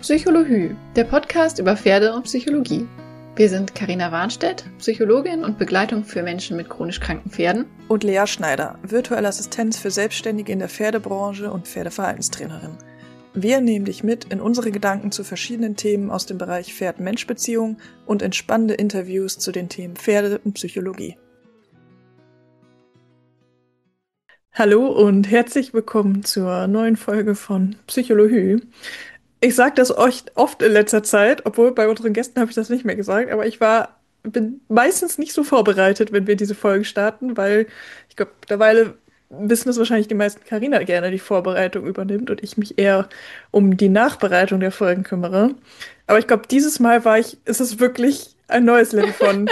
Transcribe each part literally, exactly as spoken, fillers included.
Psychologie, der Podcast über Pferde und Psychologie. Wir sind Carina Warnstedt, Psychologin und Begleitung für Menschen mit chronisch kranken Pferden. Und Lea Schneider, virtuelle Assistenz für Selbstständige in der Pferdebranche und Pferdeverhaltenstrainerin. Wir nehmen dich mit in unsere Gedanken zu verschiedenen Themen aus dem Bereich Pferd-Mensch-Beziehung und in spannende Interviews zu den Themen Pferde und Psychologie. Hallo und herzlich willkommen zur neuen Folge von Psychologie. Ich sage das euch oft in letzter Zeit, obwohl bei unseren Gästen habe ich das nicht mehr gesagt, aber ich war, bin meistens nicht so vorbereitet, wenn wir diese Folge starten, weil ich glaube, mittlerweile wissen es wahrscheinlich die meisten, Carina gerne die Vorbereitung übernimmt und ich mich eher um die Nachbereitung der Folgen kümmere. Aber ich glaube, dieses Mal war ich, ist es wirklich ein neues Level von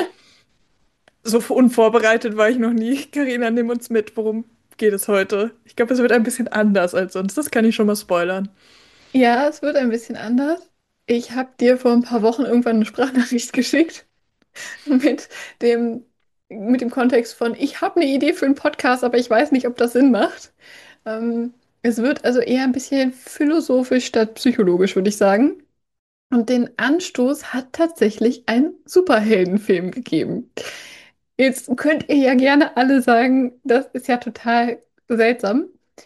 so unvorbereitet war ich noch nie. Carina, nimm uns mit, worum geht es heute? Ich glaube, es wird ein bisschen anders als sonst. Das kann ich schon mal spoilern. Ja, es wird ein bisschen anders. Ich habe dir vor ein paar Wochen irgendwann eine Sprachnachricht geschickt mit dem, mit dem Kontext von, ich habe eine Idee für einen Podcast, aber ich weiß nicht, ob das Sinn macht. Ähm, es wird also eher ein bisschen philosophisch statt psychologisch, würde ich sagen. Und den Anstoß hat tatsächlich ein Superheldenfilm gegeben. Jetzt könnt ihr ja gerne alle sagen, das ist ja total seltsam.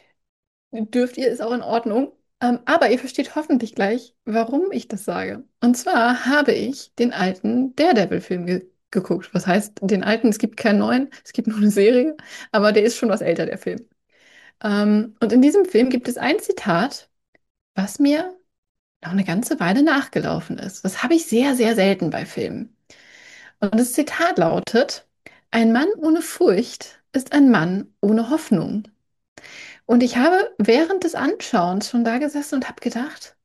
Dürft ihr, ist auch in Ordnung. Ähm, aber ihr versteht hoffentlich gleich, warum ich das sage. Und zwar habe ich den alten Daredevil-Film ge geguckt. Was heißt den alten? Es gibt keinen neuen, es gibt nur eine Serie, aber der ist schon was älter, der Film. Ähm, und in diesem Film gibt es ein Zitat, was mir noch eine ganze Weile nachgelaufen ist. Das habe ich sehr, sehr selten bei Filmen. Und das Zitat lautet: Ein Mann ohne Furcht ist ein Mann ohne Hoffnung. Und ich habe während des Anschauens schon da gesessen und habe gedacht,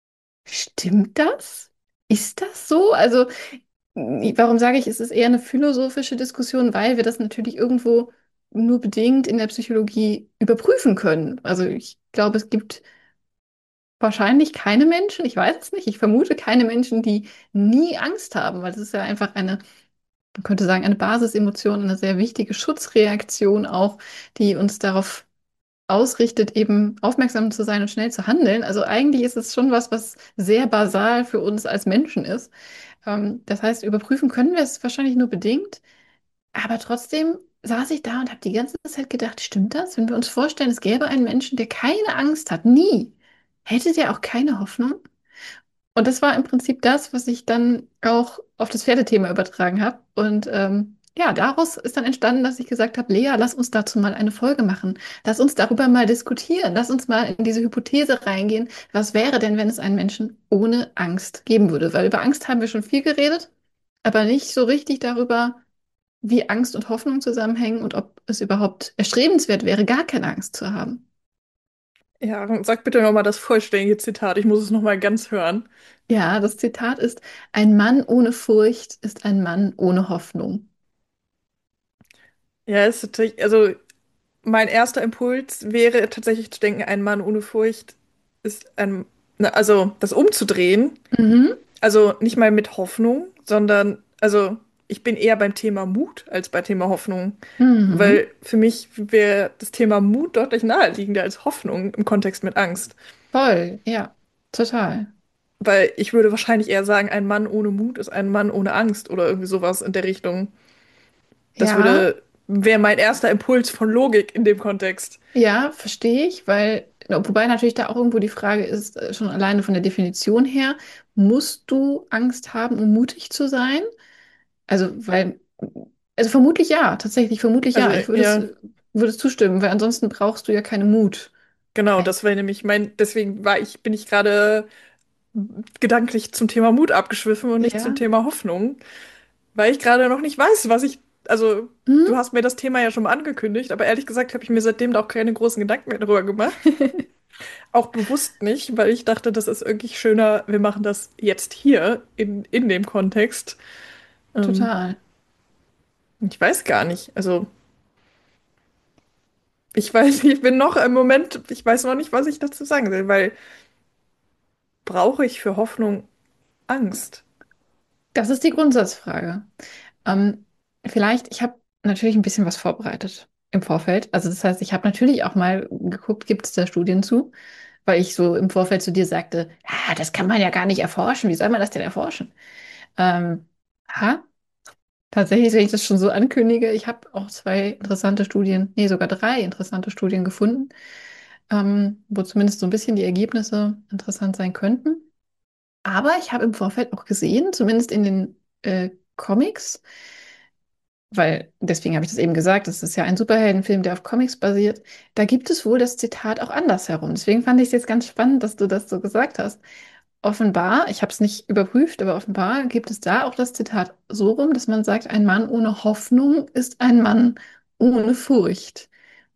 stimmt das? Ist das so? Also, warum sage ich, es ist eher eine philosophische Diskussion, weil wir das natürlich irgendwo nur bedingt in der Psychologie überprüfen können. Also, ich glaube, es gibt wahrscheinlich keine Menschen, ich weiß es nicht, ich vermute keine Menschen, die nie Angst haben, weil das ist ja einfach eine, man könnte sagen, eine Basisemotion, eine sehr wichtige Schutzreaktion auch, die uns darauf ausrichtet, eben aufmerksam zu sein und schnell zu handeln. Also eigentlich ist es schon was, was sehr basal für uns als Menschen ist. Ähm, das heißt, überprüfen können wir es wahrscheinlich nur bedingt, aber trotzdem saß ich da und habe die ganze Zeit gedacht, stimmt das? Wenn wir uns vorstellen, es gäbe einen Menschen, der keine Angst hat, nie, hätte der auch keine Hoffnung? Und das war im Prinzip das, was ich dann auch auf das Pferdethema übertragen habe. Und ähm, ja, daraus ist dann entstanden, dass ich gesagt habe, Lea, lass uns dazu mal eine Folge machen. Lass uns darüber mal diskutieren. Lass uns mal in diese Hypothese reingehen. Was wäre denn, wenn es einen Menschen ohne Angst geben würde? Weil über Angst haben wir schon viel geredet, aber nicht so richtig darüber, wie Angst und Hoffnung zusammenhängen und ob es überhaupt erstrebenswert wäre, gar keine Angst zu haben. Ja, sag bitte nochmal das vollständige Zitat. Ich muss es nochmal ganz hören. Ja, das Zitat ist: Ein Mann ohne Furcht ist ein Mann ohne Hoffnung. Ja, ist tatsächlich, also mein erster Impuls wäre tatsächlich zu denken, ein Mann ohne Furcht ist ein, na, also das umzudrehen. Mhm. Also nicht mal mit Hoffnung, sondern, also ich bin eher beim Thema Mut als beim Thema Hoffnung. Mhm. Weil für mich wäre das Thema Mut deutlich naheliegender als Hoffnung im Kontext mit Angst. Voll, ja, total. Weil ich würde wahrscheinlich eher sagen, ein Mann ohne Mut ist ein Mann ohne Angst oder irgendwie sowas in der Richtung. Das Ja, würde, wäre mein erster Impuls von Logik in dem Kontext. ja, verstehe ich, weil, wobei natürlich da auch irgendwo die Frage ist, äh, schon alleine von der Definition her, musst du Angst haben, um mutig zu sein? Also, weil, also vermutlich ja, tatsächlich, vermutlich Also ja. Ich würde es, ja, würde es zustimmen, weil ansonsten brauchst du ja keinen Mut. genau, das wäre nämlich mein, deswegen war ich, bin ich gerade gedanklich zum Thema Mut abgeschwiffen und nicht zum Ja. Thema Hoffnung. Weil ich gerade noch nicht weiß, was ich. Also, du Hm? hast mir das Thema ja schon mal angekündigt, aber ehrlich gesagt habe ich mir seitdem da auch keine großen Gedanken mehr darüber gemacht. Auch bewusst nicht, weil ich dachte, das ist irgendwie schöner, wir machen das jetzt hier in, in dem Kontext. Ähm, Total. ich weiß gar nicht. Also, ich weiß, ich bin noch im Moment, ich weiß noch nicht, was ich dazu sagen will, weil brauche ich für Hoffnung Angst? Das ist die Grundsatzfrage. Ähm, vielleicht, ich habe natürlich ein bisschen was vorbereitet im Vorfeld. Also das heißt, ich habe natürlich auch mal geguckt, gibt es da Studien zu? weil ich so im Vorfeld zu dir sagte, ah, das kann man ja gar nicht erforschen. Wie soll man das denn erforschen? Ähm, ha, tatsächlich, wenn ich das schon so ankündige, ich habe auch zwei interessante Studien, nee, sogar drei interessante Studien gefunden, ähm, wo zumindest so ein bisschen die Ergebnisse interessant sein könnten. Aber ich habe im Vorfeld auch gesehen, zumindest in den äh, Comics, weil deswegen habe ich das eben gesagt, das ist ja ein Superheldenfilm, der auf Comics basiert. Da gibt es wohl das Zitat auch andersherum. Deswegen fand ich es jetzt ganz spannend, dass du das so gesagt hast. Offenbar, ich habe es nicht überprüft, aber offenbar gibt es da auch das Zitat so rum, dass man sagt, ein Mann ohne Hoffnung ist ein Mann ohne Furcht.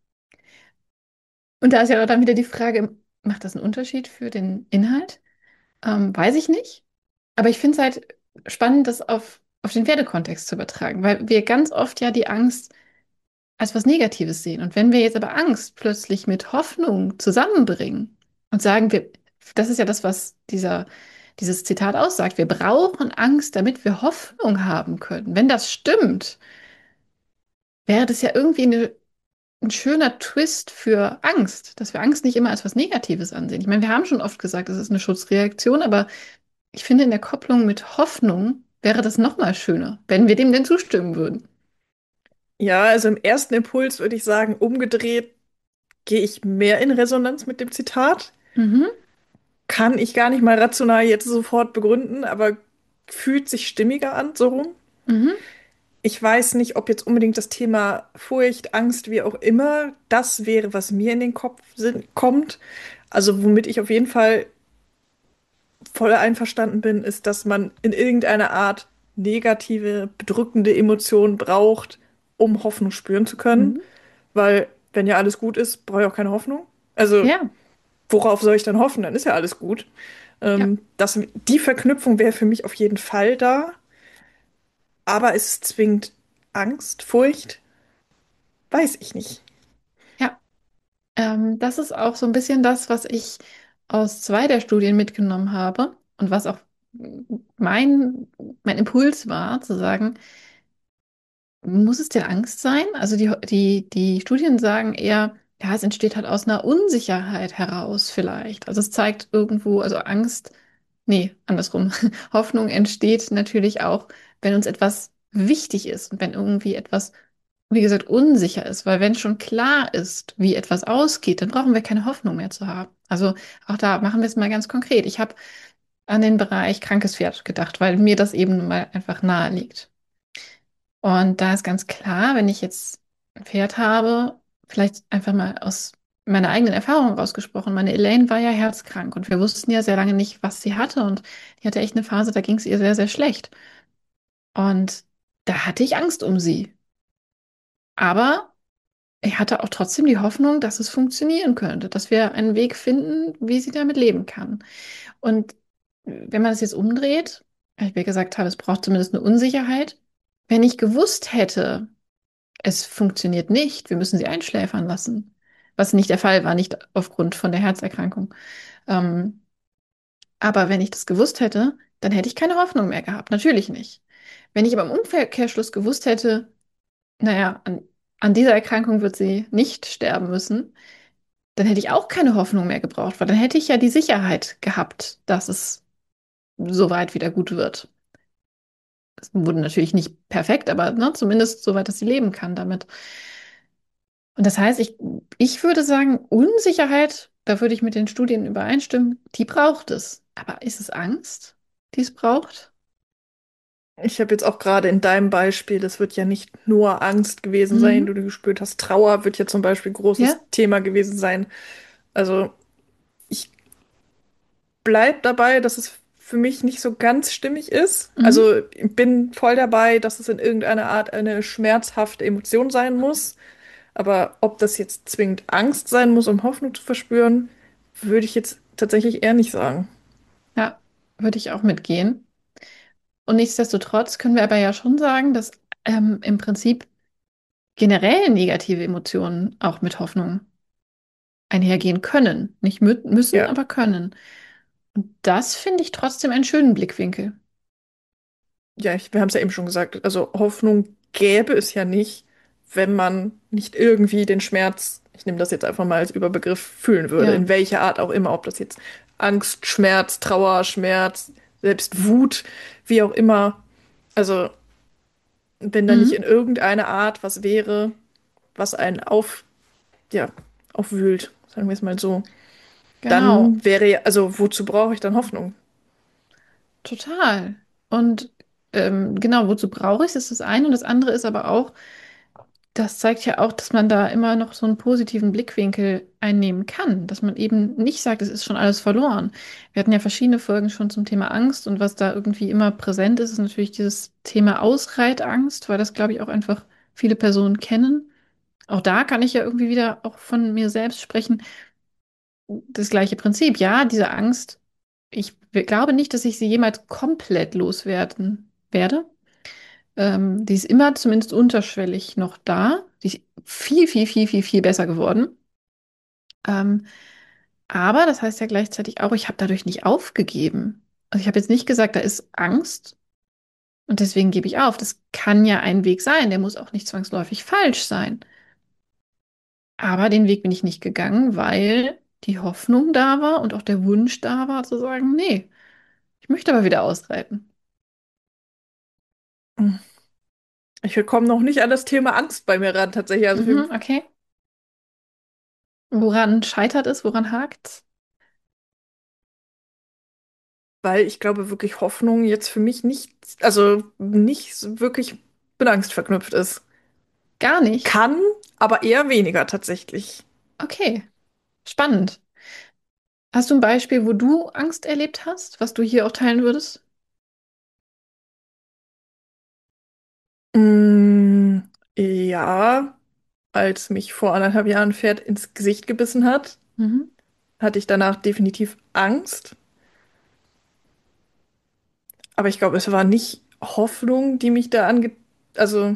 Und da ist ja dann wieder die Frage, macht das einen Unterschied für den Inhalt? Ähm, weiß ich nicht. Aber ich finde es halt spannend, das auf, auf den Pferdekontext zu übertragen, weil wir ganz oft ja die Angst als was Negatives sehen. Und wenn wir jetzt aber Angst plötzlich mit Hoffnung zusammenbringen und sagen, wir, das ist ja das, was dieser, dieses Zitat aussagt, wir brauchen Angst, damit wir Hoffnung haben können. Wenn das stimmt, wäre das ja irgendwie eine, ein schöner Twist für Angst, dass wir Angst nicht immer als was Negatives ansehen. Ich meine, wir haben schon oft gesagt, es ist eine Schutzreaktion, aber ich finde, in der Kopplung mit Hoffnung wäre das noch mal schöner, wenn wir dem denn zustimmen würden. Ja, also im ersten Impuls würde ich sagen, umgedreht gehe ich mehr in Resonanz mit dem Zitat. Mhm, Kann ich gar nicht mal rational jetzt sofort begründen, aber fühlt sich stimmiger an, so rum. mhm, Ich weiß nicht, ob jetzt unbedingt das Thema Furcht, Angst, wie auch immer, das wäre, was mir in den Kopf sind, kommt. Also womit ich auf jeden Fall voll einverstanden bin, ist, dass man in irgendeiner Art negative, bedrückende Emotionen braucht, um Hoffnung spüren zu können. mhm. Weil wenn ja alles gut ist, brauche ich auch keine Hoffnung. Also Ja, worauf soll ich dann hoffen? Dann ist ja alles gut. ja, Ähm, das, die Verknüpfung wäre für mich auf jeden Fall da. Aber ist es zwingend Angst, Furcht? Weiß ich nicht. ja. Ähm, das ist auch so ein bisschen das, was ich aus zwei der Studien mitgenommen habe und was auch mein, mein Impuls war, zu sagen, muss es denn Angst sein? Also die, die, die Studien sagen eher, ja, es entsteht halt aus einer Unsicherheit heraus vielleicht. Also es zeigt irgendwo, also Angst, nee, andersrum. Hoffnung entsteht natürlich auch, wenn uns etwas wichtig ist und wenn irgendwie etwas, wie gesagt, unsicher ist. Weil wenn schon klar ist, wie etwas ausgeht, dann brauchen wir keine Hoffnung mehr zu haben. Also auch da machen wir es mal ganz konkret. Ich habe an den Bereich krankes Pferd gedacht, weil mir das eben mal einfach nahe liegt. Und da ist ganz klar, wenn ich jetzt ein Pferd habe, vielleicht einfach mal aus meiner eigenen Erfahrung rausgesprochen, meine Elaine war ja herzkrank und wir wussten ja sehr lange nicht, was sie hatte und die hatte echt eine Phase, da ging es ihr sehr, sehr schlecht. Und da hatte ich Angst um sie. Aber ich hatte auch trotzdem die Hoffnung, dass es funktionieren könnte, dass wir einen Weg finden, wie sie damit leben kann. Und wenn man das jetzt umdreht, ich wie gesagt habe, es braucht zumindest eine Unsicherheit. Wenn ich gewusst hätte, es funktioniert nicht. Wir müssen sie einschläfern lassen. Was nicht der Fall war, nicht aufgrund von der Herzerkrankung. Ähm, aber wenn ich das gewusst hätte, dann hätte ich keine Hoffnung mehr gehabt. Natürlich nicht. Wenn ich aber im Umkehrschluss gewusst hätte, naja, an, an dieser Erkrankung wird sie nicht sterben müssen, dann hätte ich auch keine Hoffnung mehr gebraucht, weil dann hätte ich ja die Sicherheit gehabt, dass es soweit wieder gut wird. Es wurde natürlich nicht perfekt, aber ne, zumindest so weit, dass sie leben kann damit. Und das heißt, ich, ich würde sagen, Unsicherheit, da würde ich mit den Studien übereinstimmen, die braucht es. Aber ist es Angst, die es braucht? Ich habe jetzt auch gerade in deinem Beispiel, das wird ja nicht nur Angst gewesen sein, Mhm. die du gespürt hast. Trauer wird ja zum Beispiel ein großes Ja. Thema gewesen sein. Also ich bleib dabei, dass es für mich nicht so ganz stimmig ist. Mhm. Also ich bin voll dabei, dass es in irgendeiner Art eine schmerzhafte Emotion sein muss. Aber ob das jetzt zwingend Angst sein muss, um Hoffnung zu verspüren, würde ich jetzt tatsächlich eher nicht sagen. Ja, würde ich auch mitgehen. Und nichtsdestotrotz können wir aber ja schon sagen, dass ähm, im Prinzip generell negative Emotionen auch mit Hoffnung einhergehen können. Nicht mü müssen, Ja, aber können. Und das finde ich trotzdem einen schönen Blickwinkel. ja, ich, wir haben es ja eben schon gesagt. Also Hoffnung gäbe es ja nicht, wenn man nicht irgendwie den Schmerz, ich nehme das jetzt einfach mal als Überbegriff, fühlen würde, Ja. in welcher Art auch immer, ob das jetzt Angst, Schmerz, Trauer, Schmerz, selbst Wut, wie auch immer. Also, wenn da nicht Mhm. in irgendeiner Art was wäre, was einen auf, ja, aufwühlt, sagen wir es mal so, Genau. dann wäre ja, also wozu brauche ich dann Hoffnung? Total. Und ähm, genau, wozu brauche ich es, ist das eine. Und das andere ist aber auch, das zeigt ja auch, dass man da immer noch so einen positiven Blickwinkel einnehmen kann, dass man eben nicht sagt, es ist schon alles verloren. Wir hatten ja verschiedene Folgen schon zum Thema Angst und was da irgendwie immer präsent ist, ist natürlich dieses Thema Ausreitangst, weil das, glaube ich, auch einfach viele Personen kennen. Auch da kann ich ja irgendwie wieder auch von mir selbst sprechen. Das gleiche Prinzip, ja, diese Angst. Ich glaube nicht, dass ich sie jemals komplett loswerden werde. Ähm, die ist immer zumindest unterschwellig noch da. Die ist viel, viel, viel, viel, viel besser geworden. Ähm, aber das heißt ja gleichzeitig auch, ich habe dadurch nicht aufgegeben. Also ich habe jetzt nicht gesagt, da ist Angst und deswegen gebe ich auf. Das kann ja ein Weg sein, der muss auch nicht zwangsläufig falsch sein. Aber den Weg bin ich nicht gegangen, weil die Hoffnung da war und auch der Wunsch da war, zu sagen, nee, ich möchte aber wieder ausreiten. Ich komme noch nicht an das Thema Angst bei mir ran, tatsächlich. Also, für, Mhm, okay. Woran scheitert es? Woran hakt's? weil ich glaube wirklich Hoffnung jetzt für mich nicht, also nicht so wirklich mit Angst verknüpft ist. Gar nicht. Kann, aber eher weniger tatsächlich. Okay, spannend. Hast du ein Beispiel, wo du Angst erlebt hast, was du hier auch teilen würdest? Mm, ja, als mich vor anderthalb Jahren ein Pferd ins Gesicht gebissen hat, Mhm. hatte ich danach definitiv Angst. Aber ich glaube, es war nicht Hoffnung, die mich da ange... Also,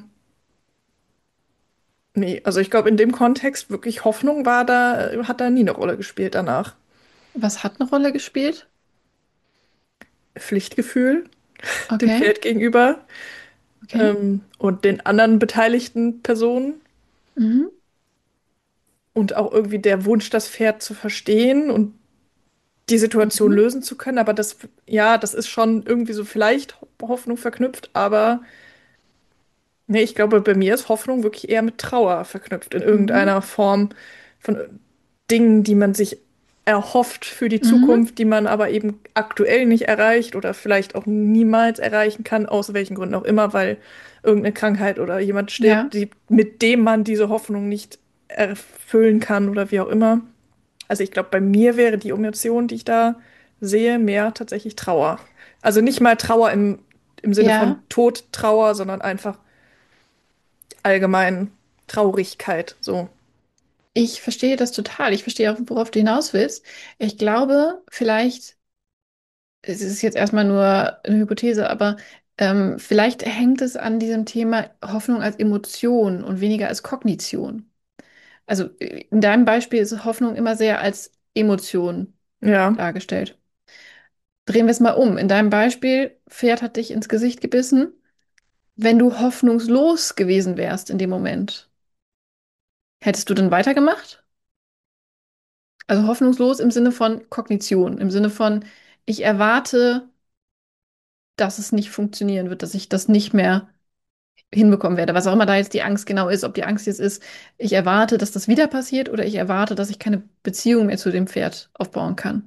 nee, also ich glaube, in dem Kontext wirklich Hoffnung war da, äh, hat da nie eine Rolle gespielt danach. Was hat eine Rolle gespielt? Pflichtgefühl dem Okay, Pferd gegenüber, okay. ähm, und den anderen beteiligten Personen Mhm. und auch irgendwie der Wunsch, das Pferd zu verstehen und die Situation Mhm. lösen zu können. Aber das, ja, das ist schon irgendwie so vielleicht Hoffnung verknüpft, aber nee, ich glaube, bei mir ist Hoffnung wirklich eher mit Trauer verknüpft in Mhm. irgendeiner Form von Dingen, die man sich erhofft für die Mhm. Zukunft, die man aber eben aktuell nicht erreicht oder vielleicht auch niemals erreichen kann, aus welchen Gründen auch immer, weil irgendeine Krankheit oder jemand Ja, stirbt, die, mit dem man diese Hoffnung nicht erfüllen kann oder wie auch immer. Also ich glaube, bei mir wäre die Emotion, die ich da sehe, mehr tatsächlich Trauer. Also nicht mal Trauer im, im Sinne von ja. Tod, Trauer, sondern einfach allgemein Traurigkeit, so. Ich verstehe das total. Ich verstehe auch, worauf du hinaus willst. Ich glaube, vielleicht, es ist jetzt erstmal nur eine Hypothese, aber ähm, vielleicht hängt es an diesem Thema Hoffnung als Emotion und weniger als Kognition. Also äh, in deinem Beispiel ist Hoffnung immer sehr als Emotion Ja, dargestellt. Drehen wir es mal um. In deinem Beispiel, Pferd hat dich ins Gesicht gebissen. Wenn du hoffnungslos gewesen wärst in dem Moment, hättest du dann weitergemacht? Also hoffnungslos im Sinne von Kognition, im Sinne von, ich erwarte, dass es nicht funktionieren wird, dass ich das nicht mehr hinbekommen werde. Was auch immer da jetzt die Angst genau ist, ob die Angst jetzt ist, ich erwarte, dass das wieder passiert oder ich erwarte, dass ich keine Beziehung mehr zu dem Pferd aufbauen kann.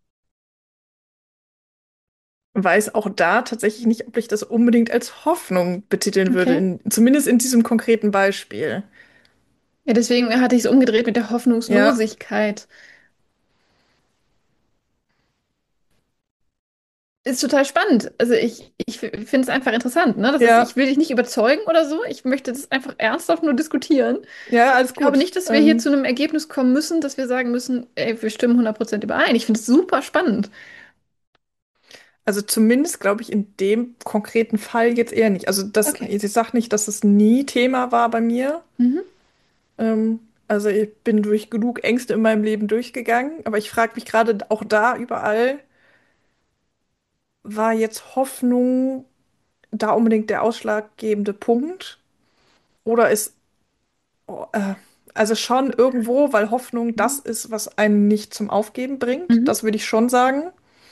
weiß auch da tatsächlich nicht, ob ich das unbedingt als Hoffnung betiteln würde, Okay. in, zumindest in diesem konkreten Beispiel. Ja, deswegen hatte ich es umgedreht mit der Ja, Hoffnungslosigkeit. Ist total spannend. Also ich, ich finde es einfach interessant, ne? Das ist, ja, ich will dich nicht überzeugen oder so. Ich möchte das einfach ernsthaft nur diskutieren. ja, Ich alles glaube gut. nicht, dass wir hier zu Ähm, einem Ergebnis kommen müssen, dass wir sagen müssen, ey, wir stimmen hundert Prozent überein. Ich finde es super spannend. also zumindest glaube ich in dem konkreten Fall jetzt eher nicht. Also das, Okay. ich sage nicht, dass es nie Thema war bei mir. Mhm. Ähm, also ich bin durch genug Ängste in meinem Leben durchgegangen, aber ich frage mich gerade auch da überall, war jetzt Hoffnung da unbedingt der ausschlaggebende Punkt? Oder ist Oh, äh, also schon irgendwo, weil Hoffnung das Mhm. ist, was einen nicht zum Aufgeben bringt. Mhm. Das würde ich schon sagen.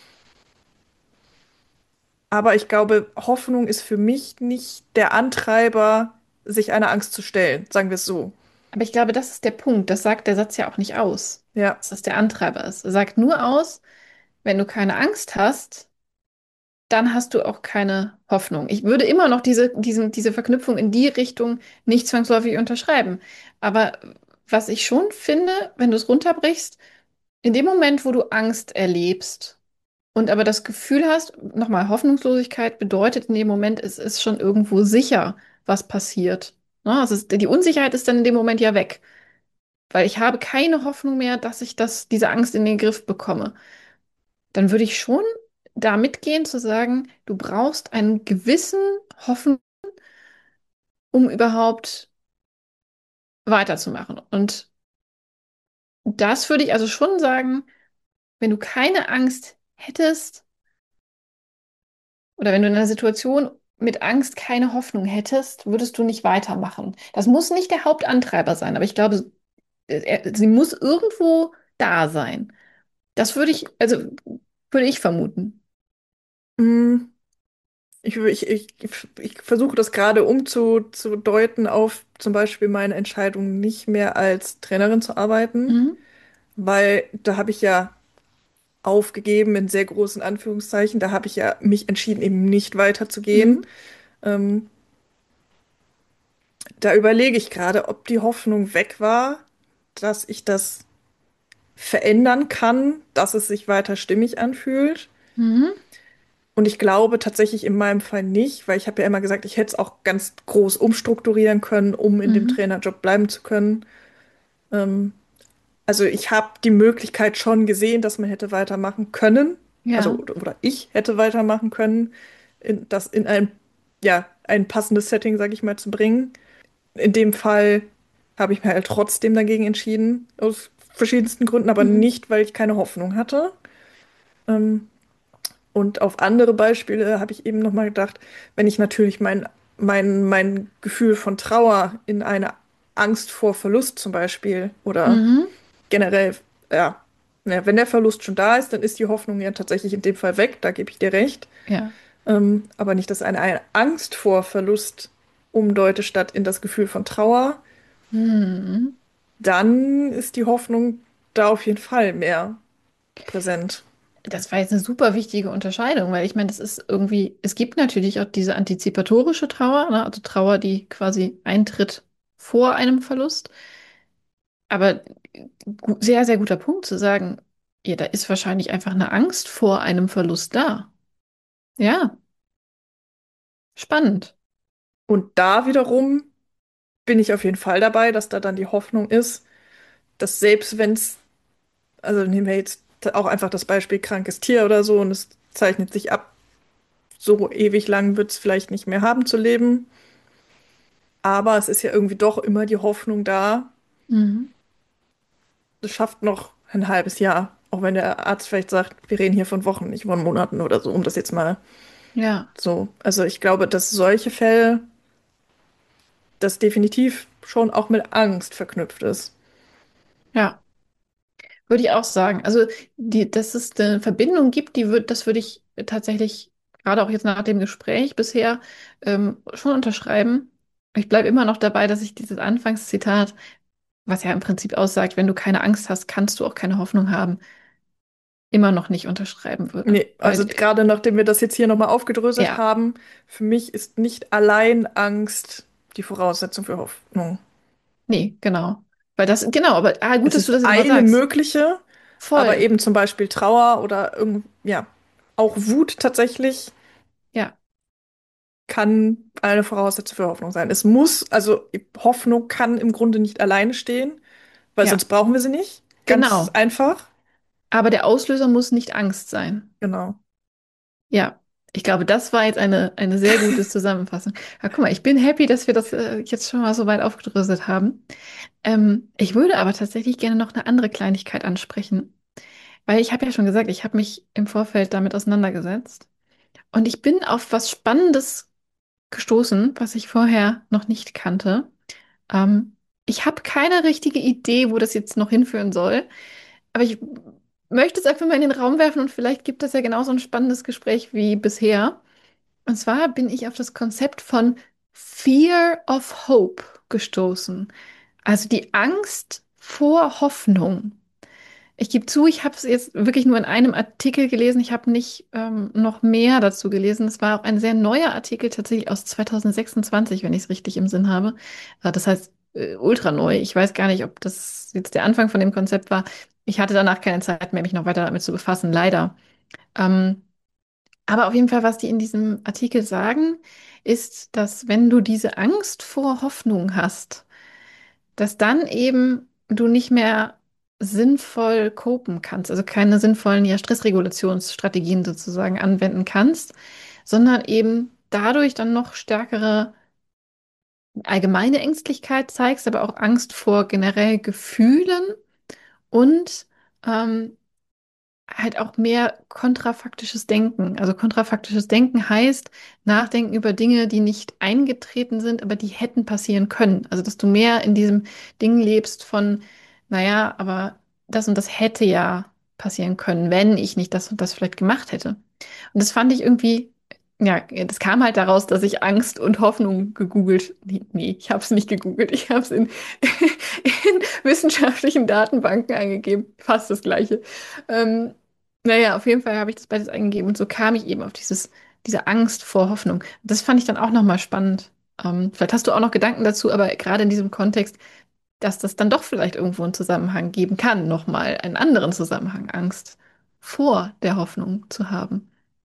Aber ich glaube, Hoffnung ist für mich nicht der Antreiber, sich einer Angst zu stellen, sagen wir es so. Aber ich glaube, das ist der Punkt. Das sagt der Satz ja auch nicht aus, Ja. dass das der Antreiber ist. Er sagt nur aus, wenn du keine Angst hast, dann hast du auch keine Hoffnung. Ich würde immer noch diese, diesen, diese Verknüpfung in die Richtung nicht zwangsläufig unterschreiben. Aber was ich schon finde, wenn du es runterbrichst, in dem Moment, wo du Angst erlebst und aber das Gefühl hast, nochmal, Hoffnungslosigkeit bedeutet in dem Moment, es ist schon irgendwo sicher, was passiert. Ne? Es ist, die Unsicherheit ist dann in dem Moment ja weg, weil ich habe keine Hoffnung mehr, dass ich das, diese Angst in den Griff bekomme. Dann würde ich schon da mitgehen zu sagen, du brauchst einen gewissen Hoffnung, um überhaupt weiterzumachen. Und das würde ich also schon sagen, wenn du keine Angst hättest oder wenn du in einer Situation mit Angst keine Hoffnung hättest, würdest du nicht weitermachen. Das muss nicht der Hauptantreiber sein, aber ich glaube, er- sie muss irgendwo da sein. Das würde ich, also würde ich vermuten. Mm, Ich, ich, ich, ich versuche das gerade umzudeuten auf zum Beispiel meine Entscheidung, nicht mehr als Trainerin zu arbeiten, Mhm. weil da habe ich ja aufgegeben in sehr großen Anführungszeichen. Da habe ich ja mich entschieden, eben nicht weiterzugehen. Mhm. Ähm, Da überlege ich gerade, ob die Hoffnung weg war, dass ich das verändern kann, dass es sich weiter stimmig anfühlt. Mhm. Und ich glaube tatsächlich in meinem Fall nicht, weil ich habe ja immer gesagt, ich hätte es auch ganz groß umstrukturieren können, um in dem Mhm. Trainerjob bleiben zu können. Ähm, also ich habe die Möglichkeit schon gesehen, dass man hätte weitermachen können. Also Ja. oder, oder ich hätte weitermachen können, in, das in ein, ja, ein passendes Setting, sage ich mal, zu bringen. In dem Fall habe ich mir halt trotzdem dagegen entschieden, aus verschiedensten Gründen, aber Mhm. nicht, weil ich keine Hoffnung hatte. Ähm, und auf andere Beispiele habe ich eben nochmal gedacht, wenn ich natürlich mein, mein, mein Gefühl von Trauer in eine Angst vor Verlust zum Beispiel oder Mhm. generell, ja, ja, wenn der Verlust schon da ist, dann ist die Hoffnung ja tatsächlich in dem Fall weg, da gebe ich dir recht. Ja. Ähm, aber nicht, dass eine, eine Angst vor Verlust umdeute statt in das Gefühl von Trauer, Mhm. dann ist die Hoffnung da auf jeden Fall mehr präsent. Das war jetzt eine super wichtige Unterscheidung, weil ich meine, das ist irgendwie, es gibt natürlich auch diese antizipatorische Trauer, ne? Also Trauer, die quasi eintritt vor einem Verlust. Aber gu- sehr, sehr guter Punkt zu sagen, ja, da ist wahrscheinlich einfach eine Angst vor einem Verlust da. Ja, spannend. Und da wiederum bin ich auf jeden Fall dabei, dass da dann die Hoffnung ist, dass selbst wenn es, also nehmen wir jetzt auch einfach das Beispiel krankes Tier oder so und es zeichnet sich ab, so ewig lang wird es vielleicht nicht mehr haben zu leben, aber es ist ja irgendwie doch immer die Hoffnung da, Mhm. es schafft noch ein halbes Jahr, auch wenn der Arzt vielleicht sagt, wir reden hier von Wochen, nicht von Monaten oder so, um das jetzt mal Ja, so. Also ich glaube, dass solche Fälle, das definitiv schon auch mit Angst verknüpft ist. ja, würde ich auch sagen. Also, die, dass es eine Verbindung gibt, die wird, das würde ich tatsächlich, gerade auch jetzt nach dem Gespräch bisher, ähm, schon unterschreiben. Ich bleibe immer noch dabei, dass ich dieses Anfangszitat, was ja im Prinzip aussagt, wenn du keine Angst hast, kannst du auch keine Hoffnung haben, immer noch nicht unterschreiben würde. Nee, Weil, also gerade nachdem wir das jetzt hier nochmal aufgedröselt ja, haben, für mich ist nicht allein Angst die Voraussetzung für Hoffnung. nee, genau. Weil das, genau, aber ah, gut, Es dass du ist das jetzt mal eine sagst. mögliche, aber Voll. eben zum Beispiel Trauer oder irgend, ja, auch Wut tatsächlich Ja, kann eine Voraussetzung für Hoffnung sein. Es muss, also Hoffnung kann im Grunde nicht alleine stehen, weil ja, sonst brauchen wir sie nicht. Ganz genau. einfach. Aber der Auslöser muss nicht Angst sein. Genau. Ja, ich glaube, das war jetzt eine, eine sehr gute Zusammenfassung. Ja, guck mal, ich bin happy, dass wir das äh, jetzt schon mal so weit aufgedröselt haben. Ähm, ich würde aber tatsächlich gerne noch eine andere Kleinigkeit ansprechen, weil ich habe ja schon gesagt, ich habe mich im Vorfeld damit auseinandergesetzt und ich bin auf was Spannendes gestoßen, was ich vorher noch nicht kannte. Ähm, Ich habe keine richtige Idee, wo das jetzt noch hinführen soll, aber ich möchte es einfach mal in den Raum werfen und vielleicht gibt es ja genauso ein spannendes Gespräch wie bisher. Und zwar bin ich auf das Konzept von Fear of Hope gestoßen. Also die Angst vor Hoffnung. Ich gebe zu, ich habe es jetzt wirklich nur in einem Artikel gelesen. Ich habe nicht ähm, noch mehr dazu gelesen. Es war auch ein sehr neuer Artikel, tatsächlich aus zwanzig sechsundzwanzig, wenn ich es richtig im Sinn habe. Äh, das heißt, äh, ultra neu. Ich weiß gar nicht, ob das jetzt der Anfang von dem Konzept war. Ich hatte danach keine Zeit mehr, mich noch weiter damit zu befassen, leider. Ähm, aber auf jeden Fall, was die in diesem Artikel sagen, ist, dass wenn du diese Angst vor Hoffnung hast, dass dann eben du nicht mehr sinnvoll copen kannst, also keine sinnvollen ja, Stressregulationsstrategien sozusagen anwenden kannst, sondern eben dadurch dann noch stärkere allgemeine Ängstlichkeit zeigst, aber auch Angst vor generell Gefühlen und ähm, halt auch mehr kontrafaktisches Denken. Also kontrafaktisches Denken heißt nachdenken über Dinge, die nicht eingetreten sind, aber die hätten passieren können. Also dass du mehr in diesem Ding lebst von, naja, aber das und das hätte ja passieren können, wenn ich nicht das und das vielleicht gemacht hätte. Und das fand ich irgendwie, ja, das kam halt daraus, dass ich Angst und Hoffnung gegoogelt. Nee, nee, ich habe es nicht gegoogelt. Ich habe es in, in wissenschaftlichen Datenbanken eingegeben. Fast das Gleiche. Ähm, naja, auf jeden Fall habe ich das beides eingegeben und so kam ich eben auf dieses, diese Angst vor Hoffnung. Das fand ich dann auch nochmal spannend. Ähm, vielleicht hast du auch noch Gedanken dazu, aber gerade in diesem Kontext, dass das dann doch vielleicht irgendwo einen Zusammenhang geben kann, nochmal einen anderen Zusammenhang, Angst vor der Hoffnung zu haben.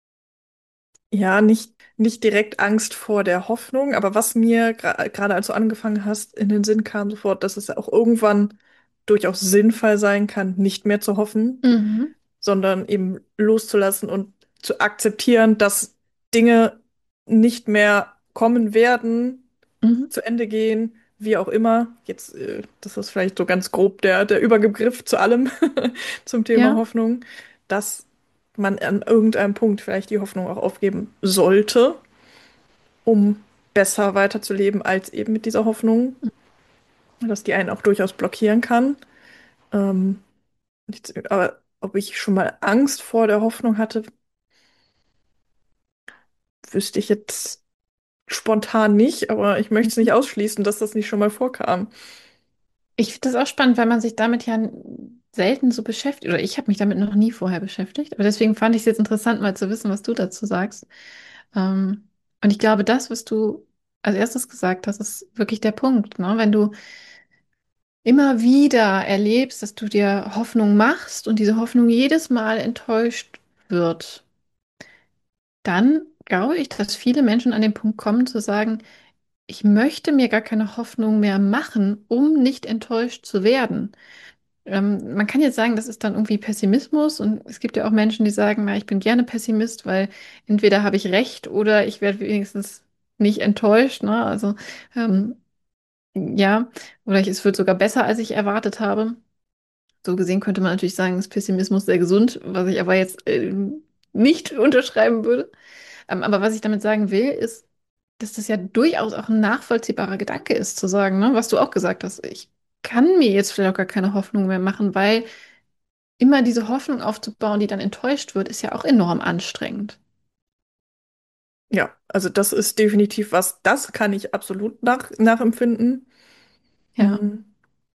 Ja, nicht, nicht direkt Angst vor der Hoffnung, aber was mir gra- gerade als du angefangen hast, in den Sinn kam sofort, dass es ja auch irgendwann durchaus sinnvoll sein kann, nicht mehr zu hoffen, Mhm. sondern eben loszulassen und zu akzeptieren, dass Dinge nicht mehr kommen werden, Mhm. zu Ende gehen, wie auch immer. Jetzt, äh, das ist vielleicht so ganz grob der, der Überbegriff zu allem zum Thema Ja. Hoffnung, dass man an irgendeinem Punkt vielleicht die Hoffnung auch aufgeben sollte, um besser weiterzuleben als eben mit dieser Hoffnung, dass die einen auch durchaus blockieren kann. Ähm, nichts- aber ob ich schon mal Angst vor der Hoffnung hatte, wüsste ich jetzt spontan nicht, aber ich möchte es nicht ausschließen, dass das nicht schon mal vorkam. Ich finde das auch spannend, weil man sich damit ja selten so beschäftigt. Oder ich habe mich damit noch nie vorher beschäftigt. Aber deswegen fand ich es jetzt interessant, mal zu wissen, was du dazu sagst. Ähm, und ich glaube, das, was du als erstes gesagt hast, ist wirklich der Punkt, ne? Wenn du immer wieder erlebst, dass du dir Hoffnung machst und diese Hoffnung jedes Mal enttäuscht wird, dann glaube ich, dass viele Menschen an den Punkt kommen zu sagen, ich möchte mir gar keine Hoffnung mehr machen, um nicht enttäuscht zu werden. Ähm, man kann jetzt sagen, das ist dann irgendwie Pessimismus und es gibt ja auch Menschen, die sagen, na, ich bin gerne Pessimist, weil entweder habe ich recht oder ich werde wenigstens nicht enttäuscht, ne? Also ähm, ja, oder ich, es wird sogar besser, als ich erwartet habe. So gesehen könnte man natürlich sagen, ist Pessimismus sehr gesund, was ich aber jetzt äh, nicht unterschreiben würde. Ähm, aber was ich damit sagen will, ist, dass das ja durchaus auch ein nachvollziehbarer Gedanke ist, zu sagen, ne, was du auch gesagt hast. Ich kann mir jetzt vielleicht auch gar keine Hoffnung mehr machen, weil immer diese Hoffnung aufzubauen, die dann enttäuscht wird, ist ja auch enorm anstrengend. Ja, also das ist definitiv was, das kann ich absolut nach, nachempfinden. Ja, Hm,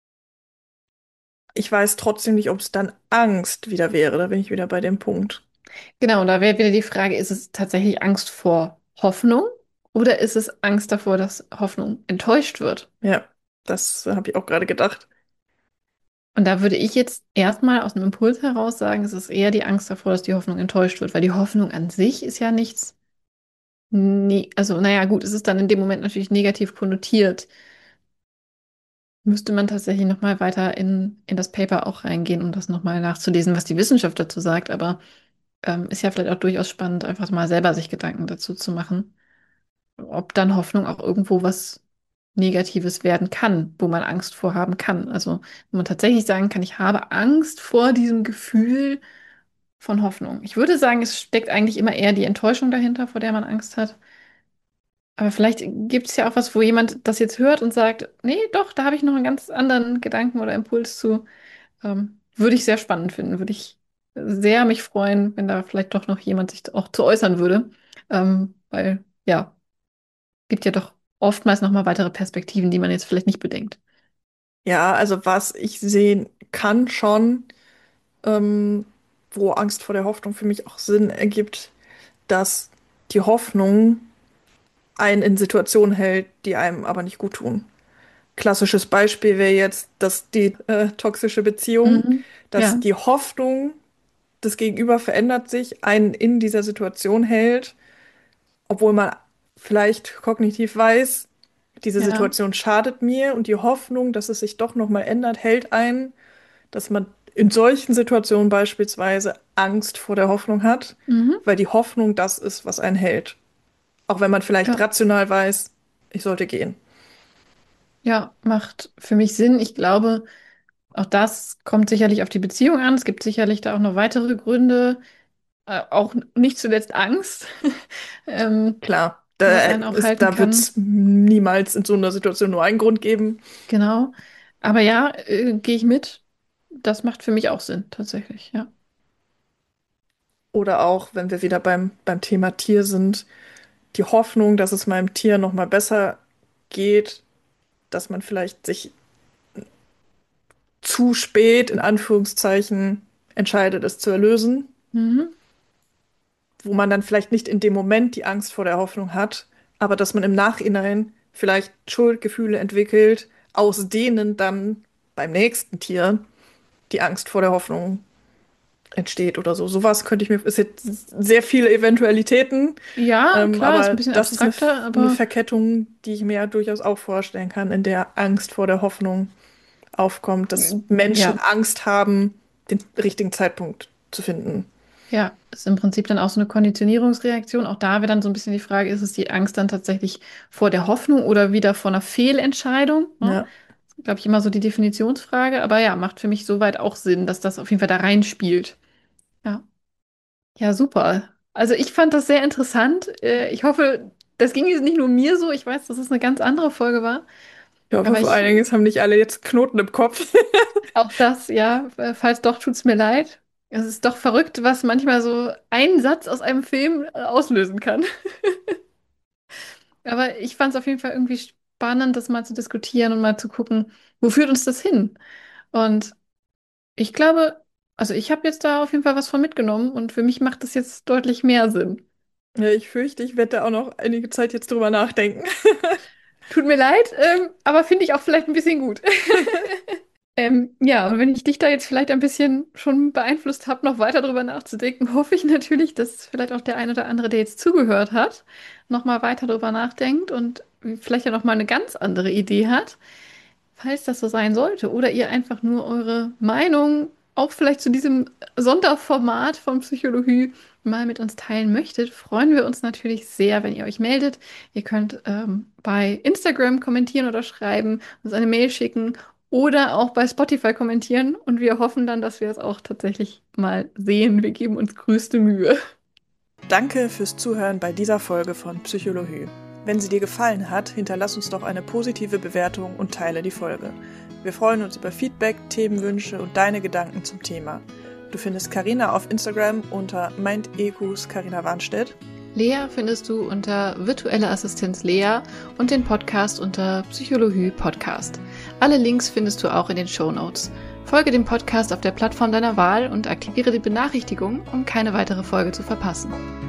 ich weiß trotzdem nicht, ob es dann Angst wieder wäre. Da bin ich wieder bei dem Punkt. genau. Und da wäre wieder die Frage, ist es tatsächlich Angst vor Hoffnung oder ist es Angst davor, dass Hoffnung enttäuscht wird? Ja, das habe ich auch gerade gedacht. Und da würde ich jetzt erstmal aus einem Impuls heraus sagen, es ist eher die Angst davor, dass die Hoffnung enttäuscht wird, weil die Hoffnung an sich ist ja nichts. Nee, also, naja, gut, es ist dann in dem Moment natürlich negativ konnotiert. Müsste man tatsächlich nochmal weiter in, in das Paper auch reingehen, um das nochmal nachzulesen, was die Wissenschaft dazu sagt. Aber ähm, ist ja vielleicht auch durchaus spannend, einfach mal selber sich Gedanken dazu zu machen, ob dann Hoffnung auch irgendwo was Negatives werden kann, wo man Angst vor haben kann. Also, wenn man tatsächlich sagen kann, ich habe Angst vor diesem Gefühl von Hoffnung. Ich würde sagen, es steckt eigentlich immer eher die Enttäuschung dahinter, vor der man Angst hat. Aber vielleicht gibt es ja auch was, wo jemand das jetzt hört und sagt, nee, doch, da habe ich noch einen ganz anderen Gedanken oder Impuls zu. Ähm, würde ich sehr spannend finden. Würde ich sehr mich freuen, wenn da vielleicht doch noch jemand sich auch zu äußern würde. Ähm, weil, ja, gibt ja doch oftmals nochmal weitere Perspektiven, die man jetzt vielleicht nicht bedenkt. Ja, also was ich sehen kann schon, ähm, wo Angst vor der Hoffnung für mich auch Sinn ergibt, dass die Hoffnung einen in Situationen hält, die einem aber nicht gut tun. Klassisches Beispiel wäre jetzt, dass die äh, toxische Beziehung, Mhm. dass Ja, die Hoffnung, das Gegenüber verändert sich, einen in dieser Situation hält, obwohl man vielleicht kognitiv weiß, diese ja. Situation schadet mir und die Hoffnung, dass es sich doch nochmal ändert, hält einen, dass man in solchen Situationen beispielsweise Angst vor der Hoffnung hat, Mhm. weil die Hoffnung das ist, was einen hält. Auch wenn man vielleicht Ja, rational weiß, ich sollte gehen. ja, macht für mich Sinn. Ich glaube, auch das kommt sicherlich auf die Beziehung an. Es gibt sicherlich da auch noch weitere Gründe, äh, auch nicht zuletzt Angst, ähm, Klar, was da einen auch ist, halten da wird kann. es niemals in so einer Situation nur einen Grund geben. Genau. Aber ja, äh, gehe ich mit. Das macht für mich auch Sinn, tatsächlich, ja. Oder auch, wenn wir wieder beim, beim Thema Tier sind, die Hoffnung, dass es meinem Tier noch mal besser geht, dass man vielleicht sich zu spät in Anführungszeichen entscheidet, es zu erlösen, Mhm. wo man dann vielleicht nicht in dem Moment die Angst vor der Hoffnung hat, aber dass man im Nachhinein vielleicht Schuldgefühle entwickelt, aus denen dann beim nächsten Tier die Angst vor der Hoffnung entsteht oder so. Sowas könnte ich mir, ist jetzt sehr viele Eventualitäten, Ja, ähm, klar, ist ein aber bisschen das ist eine, abstrakter, eine aber Verkettung, die ich mir ja durchaus auch vorstellen kann, in der Angst vor der Hoffnung aufkommt, dass mm, Menschen ja, Angst haben, den richtigen Zeitpunkt zu finden. ja, ist im Prinzip dann auch so eine Konditionierungsreaktion. Auch da wäre dann so ein bisschen die Frage, ist es die Angst dann tatsächlich vor der Hoffnung oder wieder vor einer Fehlentscheidung? Ne? Ja, Glaube ich, immer so die Definitionsfrage. Aber ja, macht für mich soweit auch Sinn, dass das auf jeden Fall da reinspielt. Ja, ja, super. Also ich fand das sehr interessant. Äh, Ich hoffe, das ging jetzt nicht nur mir so. Ich weiß, dass es eine ganz andere Folge war. ich hoffe Aber vor ich, allen Dingen, es haben nicht alle jetzt Knoten im Kopf. auch das, ja, äh, falls doch, tut's mir leid. Es ist doch verrückt, was manchmal so ein Satz aus einem Film äh, auslösen kann. Aber ich fand es auf jeden Fall irgendwie spannend, das mal zu diskutieren und mal zu gucken, wo führt uns das hin? Und ich glaube, also ich habe jetzt da auf jeden Fall was von mitgenommen und für mich macht das jetzt deutlich mehr Sinn. Ja, ich fürchte, ich werde da auch noch einige Zeit jetzt drüber nachdenken. Tut mir leid, ähm, aber finde ich auch vielleicht ein bisschen gut. Ähm, ja, und wenn ich dich da jetzt vielleicht ein bisschen schon beeinflusst habe, noch weiter drüber nachzudenken, hoffe ich natürlich, dass vielleicht auch der ein oder andere, der jetzt zugehört hat, noch mal weiter drüber nachdenkt und vielleicht ja noch mal eine ganz andere Idee hat. Falls das so sein sollte oder ihr einfach nur eure Meinung auch vielleicht zu diesem Sonderformat von Psychologie mal mit uns teilen möchtet, freuen wir uns natürlich sehr, wenn ihr euch meldet. Ihr könnt ähm, bei Instagram kommentieren oder schreiben, uns eine Mail schicken oder auch bei Spotify kommentieren und wir hoffen dann, dass wir es auch tatsächlich mal sehen. Wir geben uns größte Mühe. Danke fürs Zuhören bei dieser Folge von Psychologie. Wenn sie dir gefallen hat, hinterlass uns doch eine positive Bewertung und teile die Folge. Wir freuen uns über Feedback, Themenwünsche und deine Gedanken zum Thema. Du findest Carina auf Instagram unter MindEkus Carina Warnstedt. Lea findest du unter Virtuelle Assistenz Lea und den Podcast unter Psychologie Podcast. Alle Links findest du auch in den Shownotes. Folge dem Podcast auf der Plattform deiner Wahl und aktiviere die Benachrichtigung, um keine weitere Folge zu verpassen.